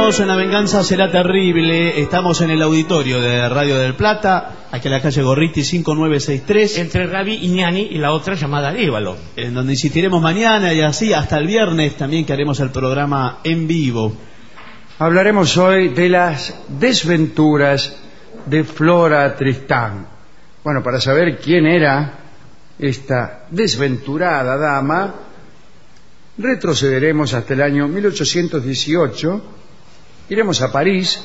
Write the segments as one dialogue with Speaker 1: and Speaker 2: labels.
Speaker 1: Estamos en La Venganza Será Terrible. Estamos en el auditorio de Radio del Plata, aquí en la calle Gorriti 5963,
Speaker 2: entre Rabi Iñani y la otra llamada Arévalo,
Speaker 1: en donde insistiremos mañana y así hasta el viernes también, que haremos el programa en vivo.
Speaker 3: Hablaremos hoy de las desventuras de Flora Tristán. Bueno, para saber quién era esta desventurada dama, retrocederemos hasta el año 1818, iremos a París,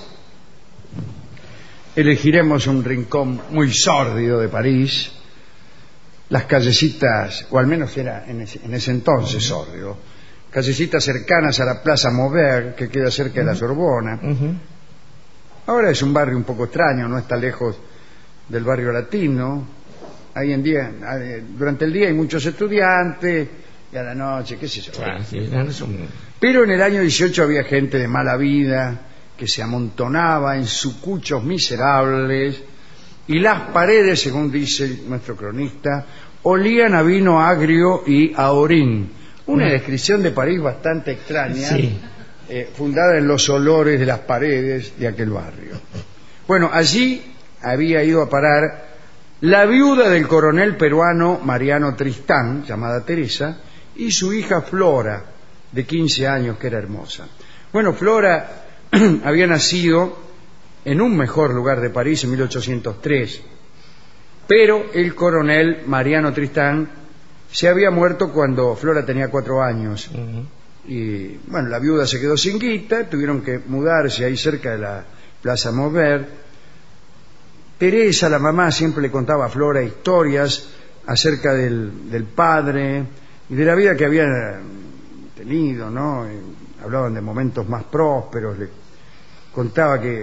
Speaker 3: elegiremos un rincón muy sórdido de París, las callecitas, o al menos era en ese entonces sórdido, callecitas cercanas a la Plaza Maubert, que queda cerca de la Sorbona. Ahora es un barrio un poco extraño, no está lejos del barrio latino. Hoy en día, durante el día hay muchos estudiantes, y a la noche, qué sé yo.
Speaker 2: Claro, sí,
Speaker 3: pero en el año 18 había gente de mala vida que se amontonaba en sucuchos miserables, y las paredes, según dice nuestro cronista, olían a vino agrio y a orín. Una descripción de París bastante extraña,
Speaker 2: sí.
Speaker 3: Fundada en los olores de las paredes de aquel barrio. Bueno, allí había ido a parar la viuda del coronel peruano Mariano Tristán, llamada Teresa, y su hija Flora, de 15 años, que era hermosa. Bueno, Flora había nacido en un mejor lugar de París en 1803, pero el coronel Mariano Tristán se había muerto cuando Flora tenía 4 años. Y bueno, la viuda se quedó sin guita, tuvieron que mudarse ahí cerca de la Plaza Maubert. Teresa, la mamá, siempre le contaba a Flora historias acerca del padre y de la vida que había tenido, ¿no? Hablaban de momentos más prósperos. Le contaba que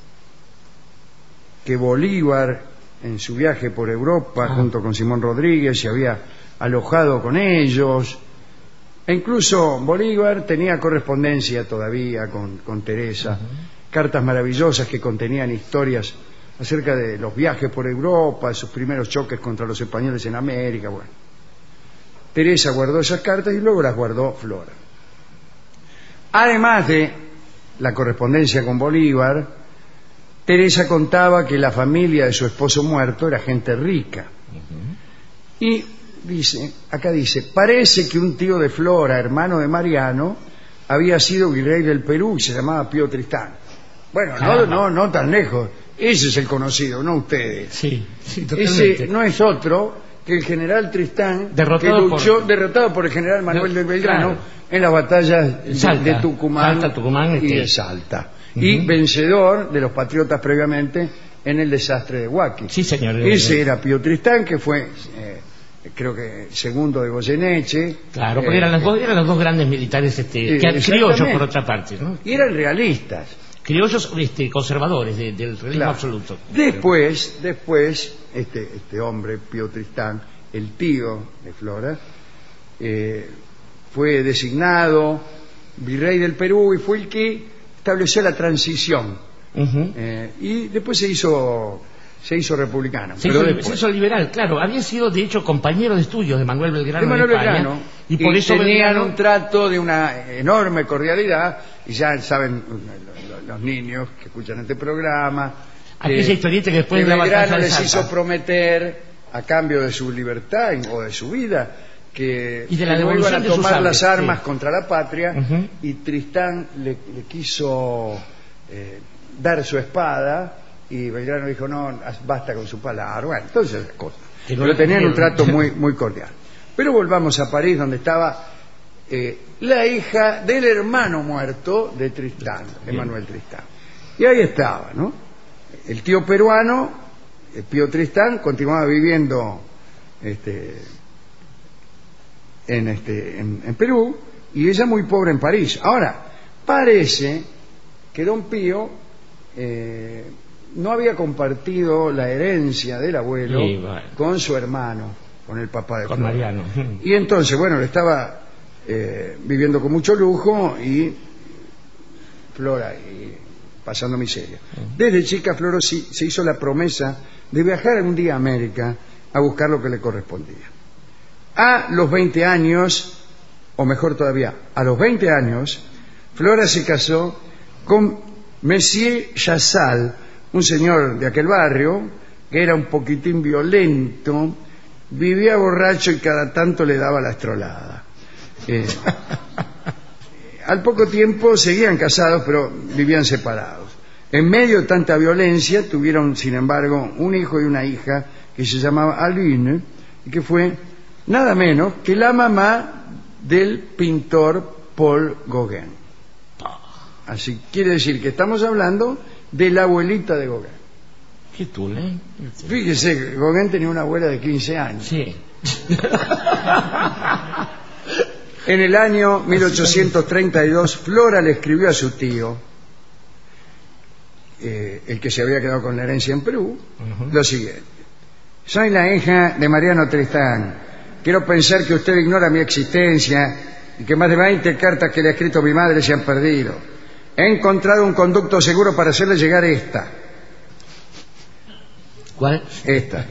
Speaker 3: Bolívar, en su viaje por Europa junto con Simón Rodríguez, se había alojado con ellos, e incluso Bolívar tenía correspondencia todavía con Teresa, cartas maravillosas que contenían historias acerca de los viajes por Europa, sus primeros choques contra los españoles en América. Bueno, Teresa guardó esas cartas y luego las guardó Flora. Además de la correspondencia con Bolívar, Teresa contaba que la familia de su esposo muerto era gente rica. Y acá dice, parece que un tío de Flora, hermano de Mariano, había sido virrey del Perú y se llamaba Pío Tristán. Bueno, no tan lejos. Ese es el conocido, no ustedes.
Speaker 2: Sí, totalmente.
Speaker 3: Ese no es otro que el general Tristán,
Speaker 2: derrotado
Speaker 3: por el general Manuel de Belgrano en las batallas de Tucumán,
Speaker 2: Tucumán
Speaker 3: y de Salta. Y vencedor de los patriotas previamente en el desastre de Huaki.
Speaker 2: Sí, señor.
Speaker 3: Ese era Pío Tristán, que fue, creo que segundo de Goyeneche.
Speaker 2: Claro, porque eran los dos grandes militares, criollos por otra parte, ¿no?
Speaker 3: Y eran realistas.
Speaker 2: Criollos conservadores del realismo absoluto.
Speaker 3: Después este hombre, Pío Tristán, el tío de Flora, fue designado virrey del Perú y fue el que estableció la transición. Y después se hizo republicano.
Speaker 2: Se hizo liberal, claro. Había sido, de hecho, compañero de estudios de Manuel Belgrano.
Speaker 3: Y por eso tenían un trato de una enorme cordialidad. Y ya saben los niños que escuchan este programa,
Speaker 2: aquella historieta que después
Speaker 3: de
Speaker 2: la
Speaker 3: Belgrano les
Speaker 2: Salta
Speaker 3: hizo prometer, a cambio de su libertad o de su vida, que no iban a tomar las armas contra la patria. Y Tristán le quiso dar su espada, y Belgrano dijo, no, basta con su palabra. Bueno, entonces las cosas. Pero tenían un trato muy cordial. Pero volvamos a París, donde estaba la hija del hermano muerto de Tristán, Manuel Tristán. Y ahí estaba, ¿no? El tío peruano, Pío Tristán, continuaba viviendo en Perú, y ella muy pobre en París. Ahora, parece que don Pío no había compartido la herencia del abuelo con su hermano, con el papá de Flora.
Speaker 2: Mariano.
Speaker 3: Y entonces, bueno, le estaba viviendo con mucho lujo y Flora pasando miseria. Desde chica Flora se hizo la promesa de viajar algún día a América a buscar lo que le correspondía. A los 20 años, o mejor todavía, a los 20 años, Flora se casó con Monsieur Chassal, un señor de aquel barrio que era un poquitín violento, vivía borracho y cada tanto le daba la estrolada. Al poco tiempo seguían casados, pero vivían separados. En medio de tanta violencia tuvieron, sin embargo, un hijo y una hija que se llamaba Aline, y que fue nada menos que la mamá del pintor Paul Gauguin. Así quiere decir que estamos hablando de la abuelita de Gauguin.
Speaker 2: ¿Qué tú, eh?
Speaker 3: Fíjese, Gauguin tenía una abuela de 15 años.
Speaker 2: Sí.
Speaker 3: En el año 1832, Flora le escribió a su tío, el que se había quedado con la herencia en Perú, lo siguiente: soy la hija de Mariano Tristán. Quiero pensar que usted ignora mi existencia y que más de 20 cartas que le ha escrito mi madre se han perdido. He encontrado un conducto seguro para hacerle llegar esta.
Speaker 2: ¿Cuál?
Speaker 3: Esta.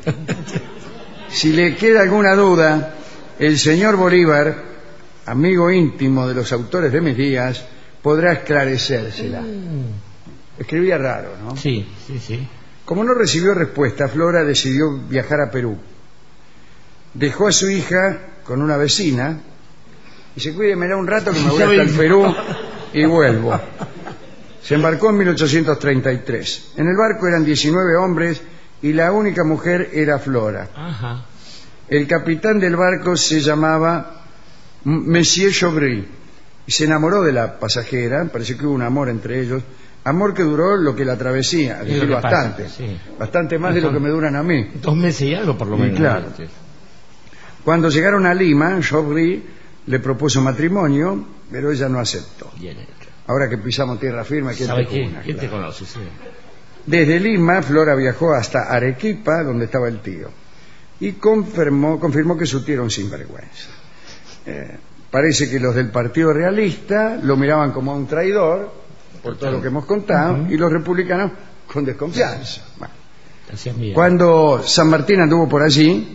Speaker 3: Si le queda alguna duda, el señor Bolívar, amigo íntimo de los autores de mis días, podrá esclarecérsela. Escribía raro, ¿no?
Speaker 2: Sí, sí, sí.
Speaker 3: Como no recibió respuesta, Flora decidió viajar a Perú. Dejó a su hija con una vecina y se cuídemela un rato que me voy hasta el Perú y vuelvo. Se embarcó en 1833. En el barco eran 19 hombres y la única mujer era Flora.
Speaker 2: Ajá.
Speaker 3: El capitán del barco se llamaba Monsieur Chauvry y se enamoró de la pasajera. Parece que hubo un amor entre ellos, amor que duró lo que la travesía, es decir, bastante,
Speaker 2: sí.
Speaker 3: Bastante más de lo que me duran a mí.
Speaker 2: 2 meses y algo por lo menos.
Speaker 3: Claro. Cuando llegaron a Lima, Chauvry le propuso matrimonio, pero ella no aceptó.
Speaker 2: Bien hecho.
Speaker 3: Ahora que pisamos tierra firme, ¿quién
Speaker 2: ¿Sabe
Speaker 3: te
Speaker 2: quién?
Speaker 3: cuna?
Speaker 2: ¿Quién te
Speaker 3: Claro.
Speaker 2: conoce? Sí.
Speaker 3: Desde Lima, Flora viajó hasta Arequipa, donde estaba el tío, y confirmó que su tío era un sinvergüenza. Parece que los del Partido Realista lo miraban como a un traidor, por todo lo que hemos contado, y los republicanos con desconfianza. Bueno. Cuando San Martín anduvo por allí,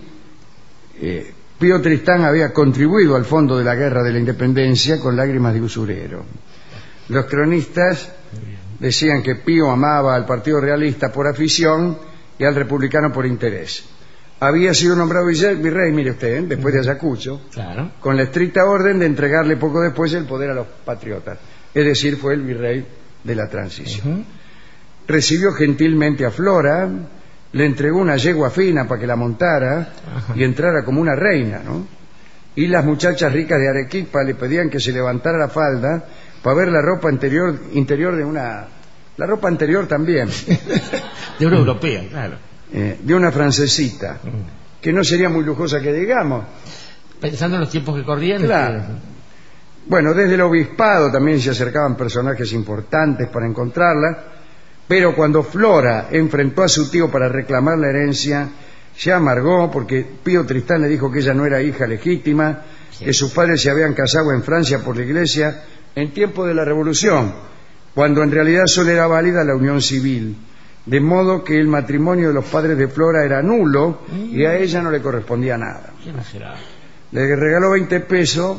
Speaker 3: Pío Tristán había contribuido al fondo de la guerra de la independencia con lágrimas de usurero. Los cronistas decían que Pío amaba al Partido Realista por afición y al republicano por interés. Había sido nombrado virrey, mire usted, después de Ayacucho,
Speaker 2: claro,
Speaker 3: con la estricta orden de entregarle poco después el poder a los patriotas. Es decir, fue el virrey de la transición. Recibió gentilmente a Flora, le entregó una yegua fina para que la montara y entrara como una reina, ¿no? Y las muchachas ricas de Arequipa le pedían que se levantara la falda para ver la ropa interior de una... La ropa anterior también.
Speaker 2: De una europea, claro.
Speaker 3: De una francesita, que no sería muy lujosa que digamos.
Speaker 2: Pensando en los tiempos que corrían.
Speaker 3: Claro. Bueno, desde el obispado también se acercaban personajes importantes para encontrarla, pero cuando Flora enfrentó a su tío para reclamar la herencia, se amargó porque Pío Tristán le dijo que ella no era hija legítima, que sus padres se habían casado en Francia por la iglesia en tiempo de la Revolución, cuando en realidad solo era válida la unión civil, de modo que el matrimonio de los padres de Flora era nulo y a ella no le correspondía nada.
Speaker 2: ¿Quién será?
Speaker 3: Le regaló 20 pesos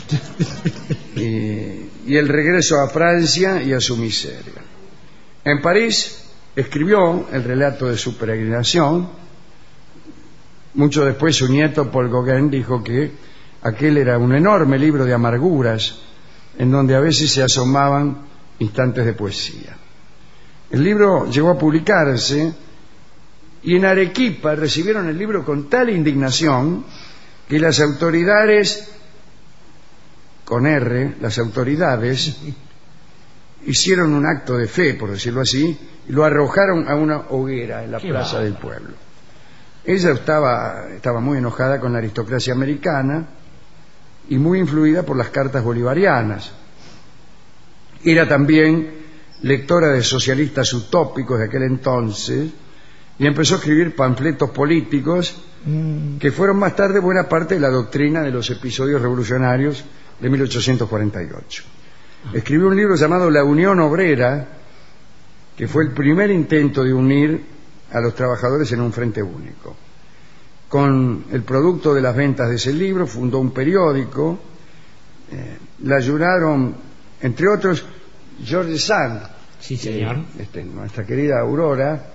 Speaker 3: y el regreso a Francia y a su miseria. En París escribió el relato de su peregrinación. Mucho después su nieto Paul Gauguin dijo que aquel era un enorme libro de amarguras en donde a veces se asomaban instantes de poesía. El libro llegó a publicarse y en Arequipa recibieron el libro con tal indignación que las autoridades, con R, las autoridades, hicieron un acto de fe, por decirlo así, y lo arrojaron a una hoguera en la plaza del pueblo. Ella estaba muy enojada con la aristocracia americana y muy influida por las cartas bolivarianas. Era también lectora de socialistas utópicos de aquel entonces y empezó a escribir panfletos políticos que fueron más tarde buena parte de la doctrina de los episodios revolucionarios de 1848. Escribió un libro llamado La Unión Obrera, que fue el primer intento de unir a los trabajadores en un frente único. Con el producto de las ventas de ese libro fundó un periódico. La ayudaron, entre otros, George Sand.
Speaker 2: Sí, señor.
Speaker 3: Nuestra querida Aurora,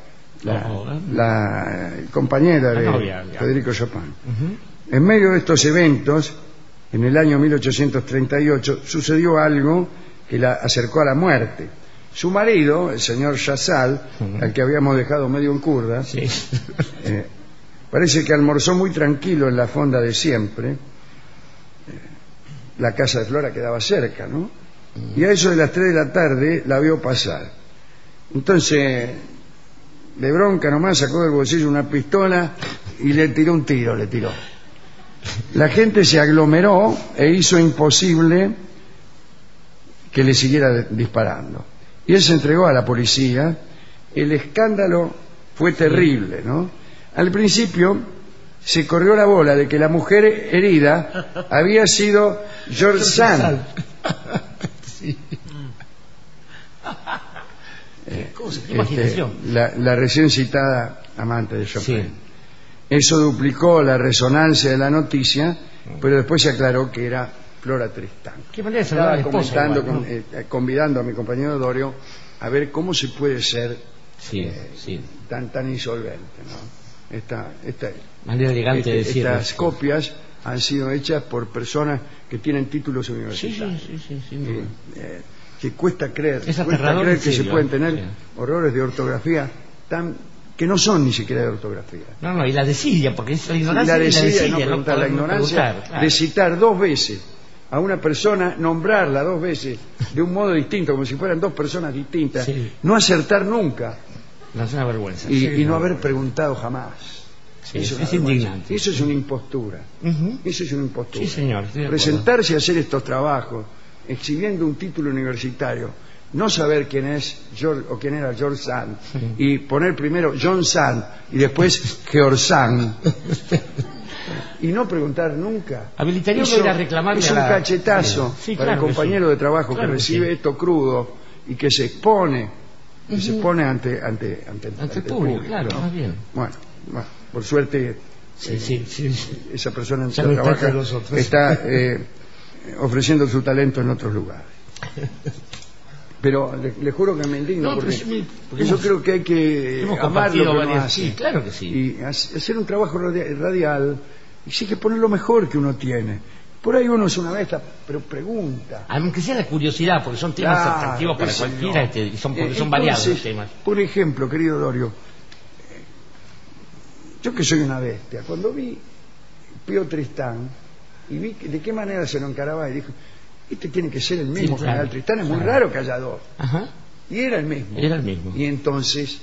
Speaker 3: la compañera de
Speaker 2: novia,
Speaker 3: Federico Chopin. En medio de estos eventos, en el año 1838, sucedió algo que la acercó a la muerte. Su marido, el señor Chazal, al que habíamos dejado medio en curda,
Speaker 2: sí.
Speaker 3: Parece que almorzó muy tranquilo en la fonda de siempre. La casa de Flora quedaba cerca, ¿no? Y a eso de las 3 de la tarde la vio pasar. Entonces, de bronca nomás, sacó del bolsillo una pistola y le tiró un tiro, le tiró. La gente se aglomeró e hizo imposible que le siguiera disparando. Y él se entregó a la policía. El escándalo fue terrible, ¿no? Al principio se corrió la bola de que la mujer herida había sido George Sand.
Speaker 2: Sí. ¿Qué imaginación?
Speaker 3: La recién citada amante de Chopin.
Speaker 2: Sí.
Speaker 3: Eso duplicó la resonancia de la noticia, pero después se aclaró que era Flora Tristán.
Speaker 2: ¿Qué manera de saludar a la esposa?
Speaker 3: Comentando,
Speaker 2: igual, ¿no?
Speaker 3: convidando a mi compañero Dorio a ver cómo se puede ser tan insolvente, ¿no? Esta
Speaker 2: manera elegante de decirlo.
Speaker 3: Estas copias han sido hechas por personas que tienen títulos universitarios.
Speaker 2: Sí.
Speaker 3: Que cuesta creer,
Speaker 2: Es aterrador
Speaker 3: que
Speaker 2: decirlo,
Speaker 3: se pueden tener
Speaker 2: sí.
Speaker 3: horrores de ortografía que no son ni siquiera de ortografía.
Speaker 2: No, y la desidia, porque es la ignorancia.
Speaker 3: La desidia,
Speaker 2: no
Speaker 3: preguntar, la ignorancia
Speaker 2: claro.
Speaker 3: de citar 2 veces a una persona, nombrarla 2 veces de un modo distinto, como si fueran 2 personas distintas,
Speaker 2: sí.
Speaker 3: No acertar nunca.
Speaker 2: No, es una vergüenza.
Speaker 3: Y no haber preguntado jamás.
Speaker 2: Sí, es indignante.
Speaker 3: Eso es una impostura. Eso es una impostura.
Speaker 2: Sí, señor.
Speaker 3: Presentarse a hacer estos trabajos, exhibiendo un título universitario, no saber quién es George o quién era George Sand, y poner primero John Sand y después George Sand, y no preguntar nunca.
Speaker 2: Habilitaría uno ir a reclamarle
Speaker 3: es un cachetazo para el compañero de trabajo que recibe esto crudo y que se expone, ante el público,
Speaker 2: claro,
Speaker 3: ¿no?
Speaker 2: Más bien.
Speaker 3: Bueno, por suerte esa persona
Speaker 2: que
Speaker 3: trabaja está ofreciendo su talento en otros lugares. Pero le juro que me indigno porque yo creo que hay que amar lo que uno hace.
Speaker 2: Sí, claro que sí.
Speaker 3: Y hacer un trabajo radial exige poner lo mejor que uno tiene. Por ahí uno es una bestia, pero pregunta.
Speaker 2: Aunque sea la curiosidad, porque son temas atractivos para cualquiera, y son variados los temas.
Speaker 3: Por ejemplo, querido Dorio, yo que soy una bestia, cuando vi Pío Tristán y vi de qué manera se lo encaraba y dijo, este tiene que ser el mismo general Tristán, es muy raro que haya 2. Y era el mismo. Y entonces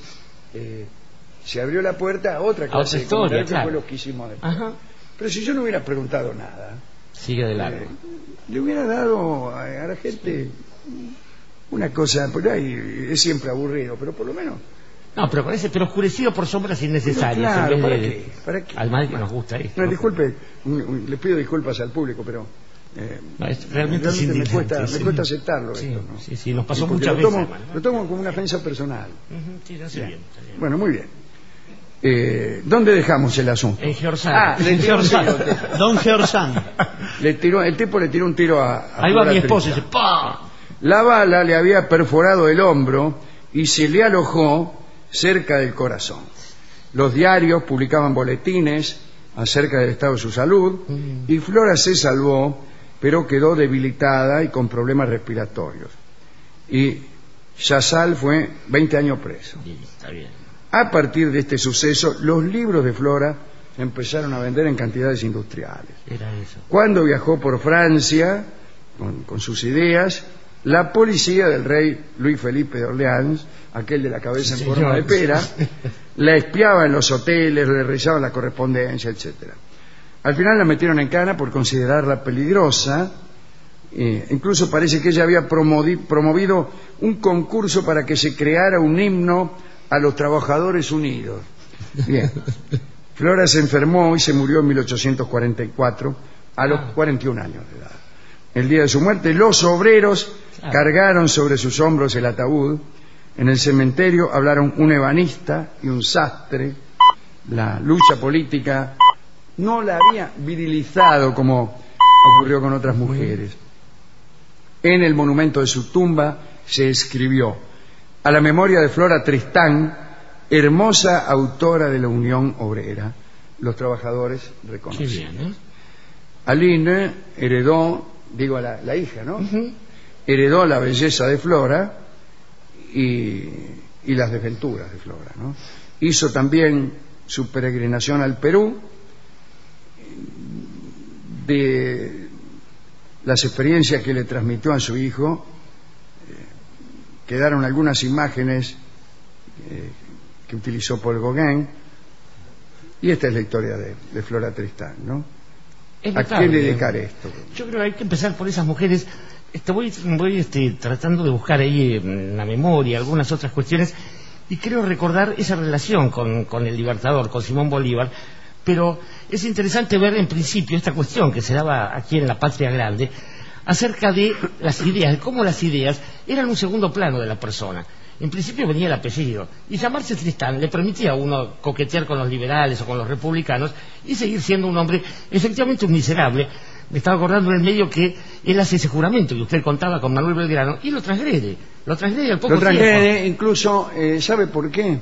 Speaker 3: se abrió la puerta a otra clase de historia, que fue lo que hicimos después. Pero si yo no hubiera preguntado nada,
Speaker 2: sigue de largo.
Speaker 3: Le hubiera dado a la gente una cosa, por ahí es siempre aburrido, pero por lo menos.
Speaker 2: No, pero oscurecido por sombras innecesarias.
Speaker 3: Claro, ¿para qué?
Speaker 2: Al mal que nos gusta esto.
Speaker 3: No, disculpe, le pido disculpas al público, pero
Speaker 2: realmente
Speaker 3: me cuesta aceptarlo esto, ¿no?
Speaker 2: Sí, nos pasó muchas veces.
Speaker 3: Lo tomo como una ofensa personal.
Speaker 2: Sí, está bien.
Speaker 3: Bueno, muy bien. ¿Dónde dejamos el asunto?
Speaker 2: En George Sand.
Speaker 1: Don George Sand.
Speaker 3: El tipo le tiró un tiro a
Speaker 2: ahí va mi esposa y dice ¡pah!
Speaker 3: La bala le había perforado el hombro y se le alojó cerca del corazón. Los diarios publicaban boletines acerca del estado de su salud y Flora se salvó, pero quedó debilitada y con problemas respiratorios. Y Chazal fue 20 años preso.
Speaker 2: Sí, está bien.
Speaker 3: A partir de este suceso, los libros de Flora empezaron a vender en cantidades industriales.
Speaker 2: Era eso.
Speaker 3: Cuando viajó por Francia con sus ideas, la policía del rey Luis Felipe de Orleans, aquel de la cabeza en forma de pera, la espiaba en los hoteles, le revisaban la correspondencia, etcétera. Al final la metieron en cana por considerarla peligrosa. Incluso parece que ella había promovido un concurso para que se creara un himno a los trabajadores unidos. Bien. Flora se enfermó y se murió en 1844 a los 41 años de edad. El día de su muerte, los obreros cargaron sobre sus hombros el ataúd. En el cementerio hablaron un ebanista y un sastre. La lucha política no la había virilizado como ocurrió con otras mujeres. En el monumento de su tumba se escribió: a la memoria de Flora Tristán, hermosa autora de la Unión Obrera. Los trabajadores reconocen.
Speaker 2: Qué bien, ¿eh?
Speaker 3: Aline heredó, digo, la hija, ¿no? Heredó la belleza de Flora y las desventuras de Flora, ¿no? Hizo también su peregrinación al Perú. De las experiencias que le transmitió a su hijo, quedaron algunas imágenes que utilizó Paul Gauguin, y esta es la historia de Flora Tristán, ¿no? ¿A qué dedicar esto?
Speaker 2: Yo creo que hay que empezar por esas mujeres. Voy tratando de buscar ahí en la memoria algunas otras cuestiones, y creo recordar esa relación con el Libertador, con Simón Bolívar. Pero es interesante ver en principio esta cuestión que se daba aquí en la Patria Grande acerca de las ideas, de cómo las ideas eran un segundo plano de la persona. En principio venía el apellido, y llamarse Tristán le permitía a uno coquetear con los liberales o con los republicanos y seguir siendo un hombre efectivamente un miserable. Me estaba acordando en el medio que él hace ese juramento que usted contaba con Manuel Belgrano y lo transgrede al poco tiempo.
Speaker 3: Incluso, ¿sabe por qué?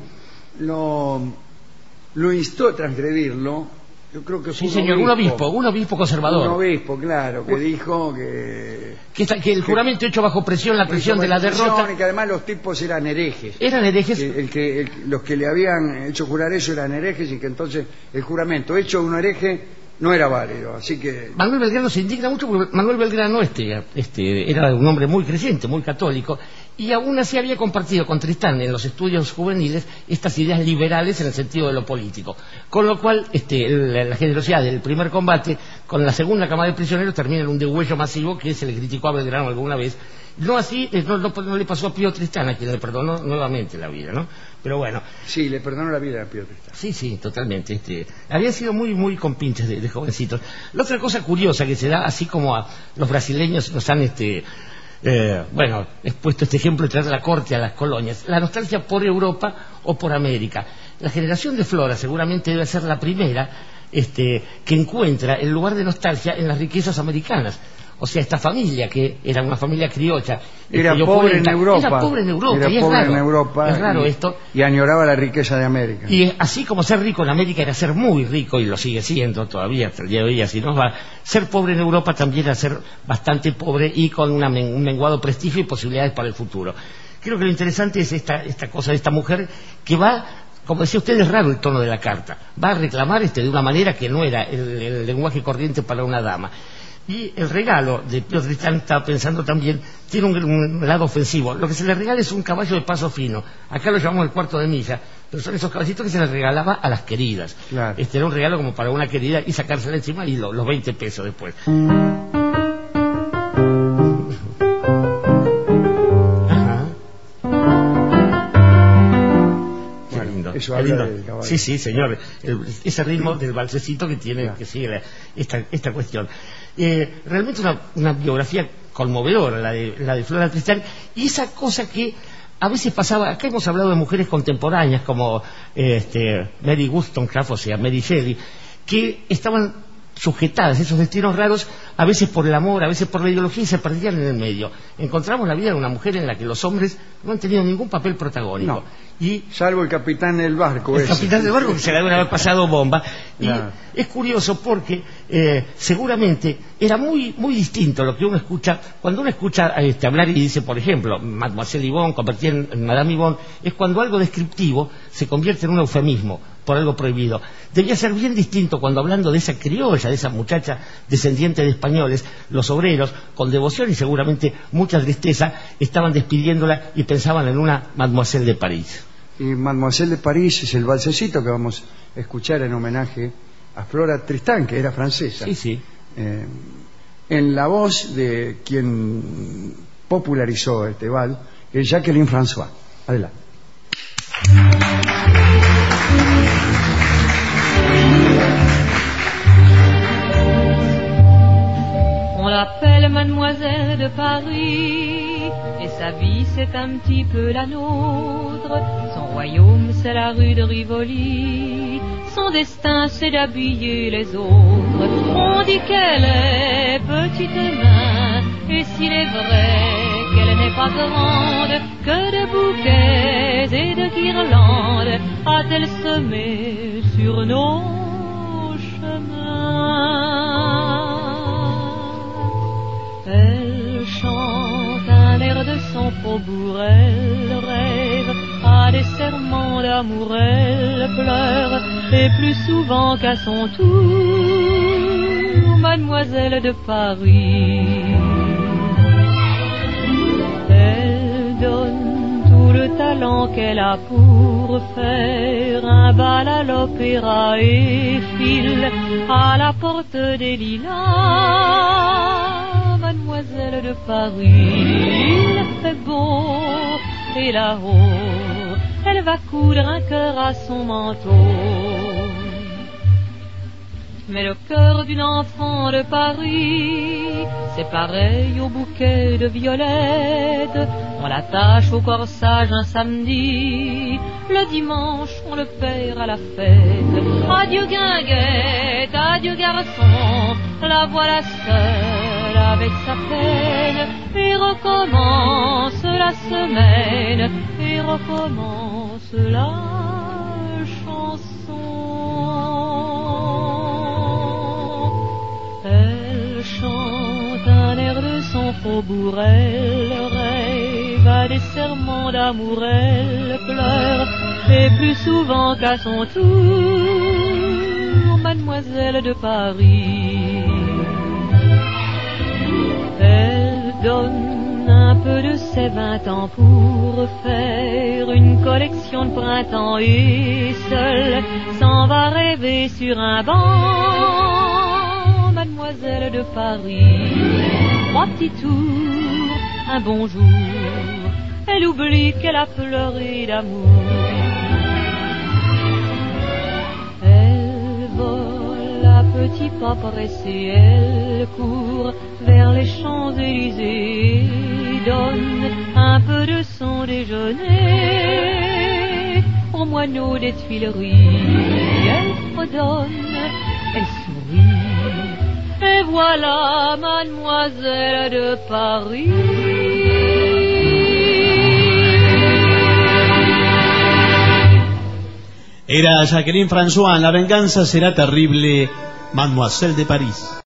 Speaker 3: Lo instó a transgredirlo. Yo creo que fue
Speaker 2: un obispo conservador.
Speaker 3: Un obispo, claro, que dijo que
Speaker 2: el juramento hecho bajo presión, la presión de la derrota.
Speaker 3: Y que además los tipos eran herejes.
Speaker 2: Que
Speaker 3: los que le habían hecho jurar eso eran herejes, y que entonces el juramento hecho de un hereje no era válido. Así que
Speaker 2: Manuel Belgrano se indigna mucho porque Manuel Belgrano era un hombre muy creyente, muy católico, y aún así había compartido con Tristán en los estudios juveniles estas ideas liberales en el sentido de lo político, con lo cual la generosidad del primer combate con la segunda camada de prisioneros termina en un degüello masivo que se le criticó a Belgrano alguna vez. No así, no le pasó a Pío Tristán, a quien le perdonó nuevamente la vida, ¿no? Pero bueno.
Speaker 3: Sí, le perdonó la vida a Pío Tristán.
Speaker 2: Sí, totalmente. Había sido muy compinches de jovencitos. La otra cosa curiosa que se da, así como a los brasileños nos han expuesto este ejemplo de traer la corte a las colonias, la nostalgia por Europa o por América. La generación de Flora seguramente debe ser la primera que encuentra el lugar de nostalgia en las riquezas americanas. O sea, esta familia, que era una familia criolla,
Speaker 3: era pobre en Europa.
Speaker 2: Era pobre en Europa, es raro esto.
Speaker 3: Y añoraba la riqueza de América.
Speaker 2: Y así como ser rico en América era ser muy rico, y lo sigue siendo todavía hasta el día de hoy, así nos va, ser pobre en Europa también era ser bastante pobre y con un menguado prestigio y posibilidades para el futuro. Creo que lo interesante es esta cosa de esta mujer que va, como decía usted, es raro el tono de la carta, va a reclamar de una manera que no era el lenguaje corriente para una dama. Y el regalo de Pío Tristán, estaba pensando también, tiene un lado ofensivo. Lo que se le regala es un caballo de paso fino. Acá lo llamamos el cuarto de milla, pero son esos caballitos que se les regalaba a las queridas.
Speaker 3: Claro.
Speaker 2: Era un regalo como para una querida y sacársela encima y los 20 pesos después. Ajá. Qué lindo.
Speaker 3: Eso habla del caballo.
Speaker 2: Sí, señor. Ese ritmo del valsecito que tiene, que sigue esta cuestión. Realmente una biografía conmovedora la de Flora Tristán, y esa cosa que a veces pasaba. Acá hemos hablado de mujeres contemporáneas como Mary Wollstonecraft, o sea, Mary Shelley, que estaban sujetadas a esos destinos raros, a veces por el amor, a veces por la ideología, y se perdían en el medio. Encontramos la vida de una mujer en la que los hombres no han tenido ningún papel protagónico.
Speaker 3: No. Salvo el capitán del barco.
Speaker 2: El capitán del barco, que se le debe haber pasado bomba. Claro. Y es curioso porque seguramente era muy distinto lo que uno escucha. Cuando uno escucha hablar y dice, por ejemplo, Mademoiselle Yvonne, convertida en Madame Yvonne, es cuando algo descriptivo se convierte en un eufemismo por algo prohibido. Debía ser bien distinto cuando, hablando de esa criolla, de esa muchacha descendiente de españoles, los obreros, con devoción y seguramente mucha tristeza, estaban despidiéndola y pensaban en una Mademoiselle de París.
Speaker 3: Y Mademoiselle de París es el valsecito que vamos a escuchar en homenaje a Flora Tristán, que era francesa.
Speaker 2: Sí.
Speaker 3: En la voz de quien popularizó este vals, que es Jacqueline François. Adelante.
Speaker 4: On l'appelle Mademoiselle de Paris, et sa vie c'est un petit peu la nôtre. Son royaume c'est la rue de Rivoli, son destin c'est d'habiller les autres. On dit qu'elle est petite main, et s'il est vrai qu'elle n'est pas grande que de bouquets et de guirlandes a-t-elle semé sur nos chemins. Elle chante un air de son faubourg, elle rêve à des serments d'amour, elle pleure, et plus souvent qu'à son tour, mademoiselle de Paris. Elle donne tout le talent qu'elle a pour faire un bal à l'opéra et file à la porte des Lilas. Mademoiselle de Paris, il fait beau, et là-haut, elle va coudre un cœur à son manteau. Mais le cœur d'une enfant de Paris, c'est pareil au bouquet de violettes. On l'attache au corsage un samedi, le dimanche on le perd à la fête. Adieu guinguette, adieu garçon, la voilà seule avec sa peine. Et recommence la semaine, et recommence la chanson. Elle chante un air de son faubourg, elle rêve à des serments d'amour, elle pleure, et plus souvent qu'à son tour, mademoiselle de Paris. Elle donne un peu de ses 20 ans pour faire une collection de printemps, et seule s'en va rêver sur un banc, mademoiselle de Paris. 3 petits tours, un bonjour, elle oublie qu'elle a pleuré d'amour. Elle vole à petits pas pressés, elle court vers les Champs-Élysées, donne un peu de son déjeuner aux moineaux des Tuileries. Elle fredonne, elle sourit, et voilà mademoiselle de Paris.
Speaker 1: Era Jacqueline François en La venganza será terrible, Mademoiselle de París.